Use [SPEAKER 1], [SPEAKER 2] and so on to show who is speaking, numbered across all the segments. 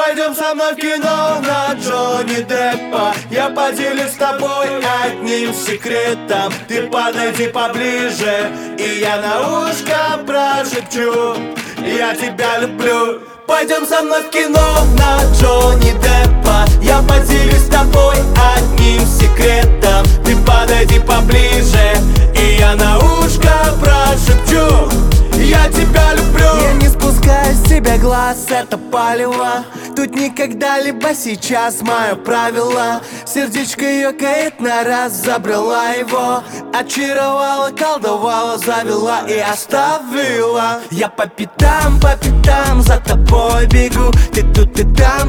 [SPEAKER 1] Пойдем со мной в кино на Джонни Деппа. Я поделюсь с тобой одним секретом. Ты подойди поближе, и я на ушко прошепчу: я тебя люблю. Пойдем со мной в кино на Джонни Деппа. Я поделюсь с тобой одним секретом. Ты подойди поближе, и я на ушко прошепчу: я тебя люблю.
[SPEAKER 2] Я не спускаю с тебя глаз, это палево. Тут никогда, либо сейчас мое правило. Сердечко ёкает на раз, забрала его. Очаровала, колдовала, завела и оставила. Я по пятам за тобой бегу. Ты тут и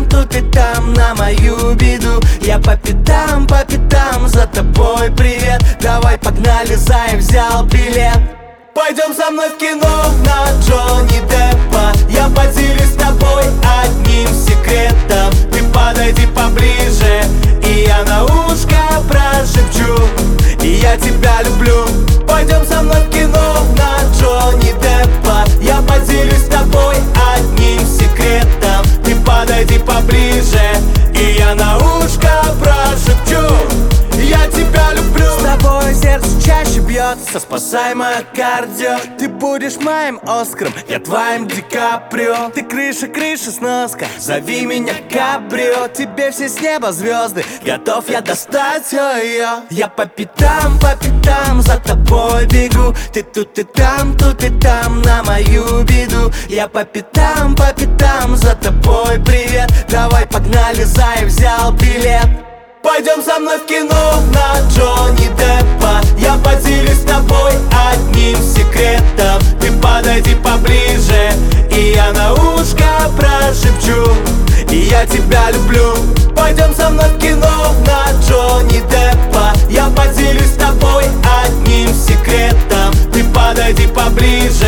[SPEAKER 2] там на мою беду. Я по пятам за тобой, привет. Давай погнали, зай, взял билет.
[SPEAKER 1] Пойдем со мной в кино на Джонни Деппа. Я поделюсь с тобой одним секретом. Ты подойди поближе, и я на ушко прошепчу: и я тебя люблю. Пойдем со мной в кино на Джонни Деппа. Я поделюсь с тобой одним секретом. Ты подойди поближе, и я на ушко прошепчу: я тебя люблю.
[SPEAKER 2] С тобой сердце чаще бьется, спасай мое кардио. Ты будешь моим Оскаром, я твоим Ди Каприо. Ты крыша, сноска, зови меня Кабрио. Тебе все с неба звезды, готов я достать ее. Я по пятам за тобой бегу. Ты тут и там на мою беду. Я по пятам за тобой, привет. Давай погнали, зай, взял билет.
[SPEAKER 1] Пойдем со мной в кино на Джонни Деппа. Я поделюсь с тобой одним секретом. Ты подойди поближе, и я на ушко прошепчу: и я тебя люблю. Пойдем со мной в кино на Джонни Деппа. Я поделюсь с тобой одним секретом. Ты подойди поближе,